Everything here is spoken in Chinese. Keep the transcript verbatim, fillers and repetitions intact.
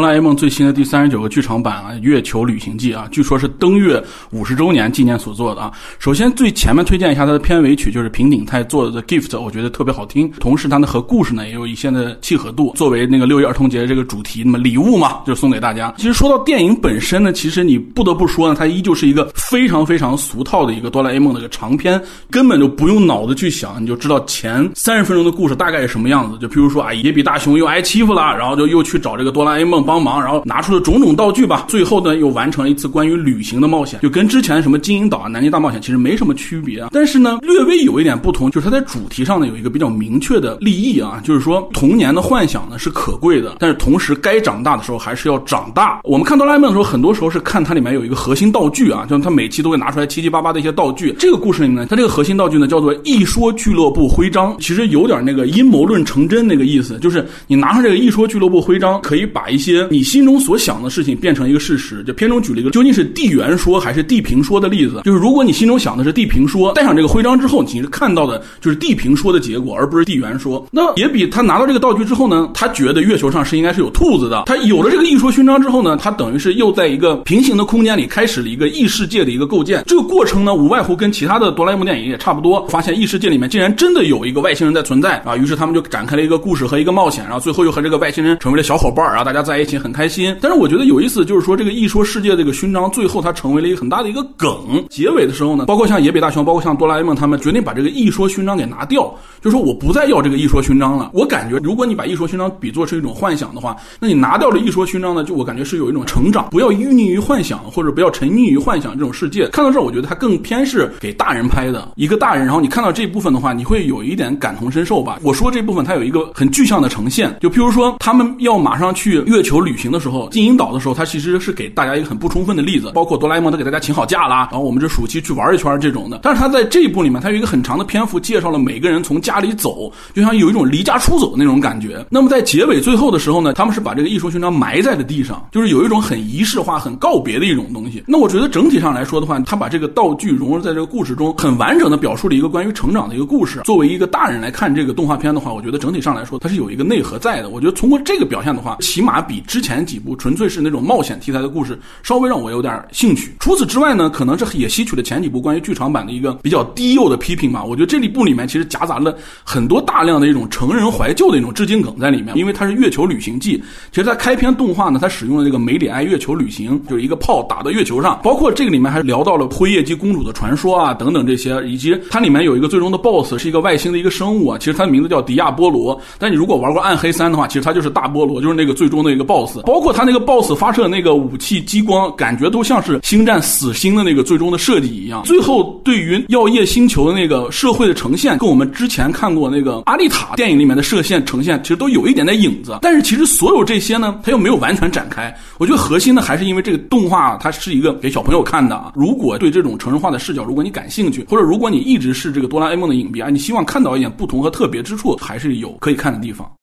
啦 A 梦最新的第三十九个剧场版啊，《月球旅行记》啊，据说是登月五十周年纪念所做的啊。首先最前面推荐一下它的片尾曲，就是平顶太做的 The Gift， 我觉得特别好听。同时它的和故事呢也有一些的契合度，作为那个六一儿童节这个主题，那么礼物嘛，就送给大家。其实说到电影本身呢，其实你不得不说呢，它依旧是一个非常非常俗套的一个哆啦 A 梦的一个长篇，根本就不用脑子去想，你就知道前三十分钟的故事大概是什么样子。就譬如说啊，野比大雄又挨欺负了，然后就又去找这个哆啦 A 梦帮忙，然后拿出了种种道具吧，最后呢又完成了一次关于旅行的冒险，就跟之前什么金银岛啊、南极大冒险其实没什么区别啊。但是呢略微有一点不同，就是它在主题上呢有一个比较明确的立意啊，就是说童年的幻想呢是可贵的，但是同时该长大的时候还是要长大。我们看哆啦 A 梦的时候，很多时候是看它里面有一个核心道具啊，就是它每期都会拿出来七七八八的一些道具。这个故事里面呢，它这个核心道具呢叫做一说俱乐部徽章，其实有点那个阴谋论成真那个意思，就是你拿上这个一说俱乐部徽章，可以把一些你心中所想的事情变成一个事实。就片中举了一个究竟是地缘说还是地平说的例子，就是如果你心中想的是地平说，戴上这个徽章之后，你是看到的就是地平说的结果，而不是地缘说。那也比他拿到这个道具之后呢，他觉得月球上是应该是有兔子的。他有了这个一说勋章之后呢，他等于是又在一个平行的空间里开始了一个异世界的一个构建。这个过程呢，无外乎跟其他的哆啦 A 梦电影也差不多，发现异世界里面竟然真的有一个外星人在存在啊，于是他们就展开了一个故事和一个冒险，然后最后又和这个外星人成为了小伙伴，然后大家在一起很开心。但是我觉得有意思，就是说这个一说世界这个勋章最后它成为了一个很大的一个梗。结尾的时候呢，包括像野比大雄，包括像哆啦 A 梦他们决定把这个一说勋章给拿掉，就是说我不再要这个一说勋章了。我感觉如果你把一说勋章比作是一种幻想的话，那你拿掉了一说勋章呢，就我感觉是有一种成长，不要拘泥于幻想，或者不要沉溺于幻想这种世界。看到这儿我觉得它更偏是给大人拍的，一个大人，然后你看到这部分的话，你会有一点感同身受吧。我说这部分它有一个很具象的呈现，就譬如说他们要马上去月球旅行的时候，金银岛的时候，它其实是给大家一个很不充分的例子，包括哆啦 A 梦他给大家请好假啦，然后我们这暑期去玩一圈这种的。但是他在这一部里面，他有一个很长的篇幅介绍了每个人从家里走，就像有一种离家出走的那种感觉。那么在结尾最后的时候呢，他们是把这个一说勋章埋在了地上，就是有一种很仪式化、很告别的一种东西。那我觉得整体上来说的话，他把这个道具融入在这个故事中，很完整的表述了一个关于成长的一个故事。作为一个大人来看这个动画片的话，我觉得整体上来说它是有一个内核在的。我觉得通过这个表现的话，起码比之前几部纯粹是那种冒险题材的故事稍微让我有点兴趣。除此之外呢，可能这也吸取了前几部关于剧场版的一个比较低幼的批评吧。我觉得这一部里面其实夹杂了很多大量的一种成人怀旧的一种致敬梗在里面，因为它是月球旅行记。其实在开篇动画呢，它使用了这个梅里埃月球旅行，就是一个炮打到月球上，包括这个里面还聊到了辉夜姬公主的传说啊等等这些，以及它里面有一个最终的 boss 是一个外星的一个生物啊，其实它的名字叫迪亚波罗，但你如果玩过暗黑三的话，其实它就是大波罗，就是那个最终的一个 boss。 包括它那个 boss 发射那个武器激光，感觉都像是星战死星的那个最终的设计一样。最后对于耀夜星球的那个社会的呈现，跟我们之前看过那个阿丽塔电影里面的射线呈现其实都有一点点影子，但是其实所有这些呢它又没有完全展开。我觉得核心呢还是因为这个动画它是一个给小朋友看的，如果对这种成人化的视角如果你感兴趣，或者如果你一直是这个哆啦 A 梦的影迷啊，你希望看到一点不同和特别之处，还是有可以看的地方。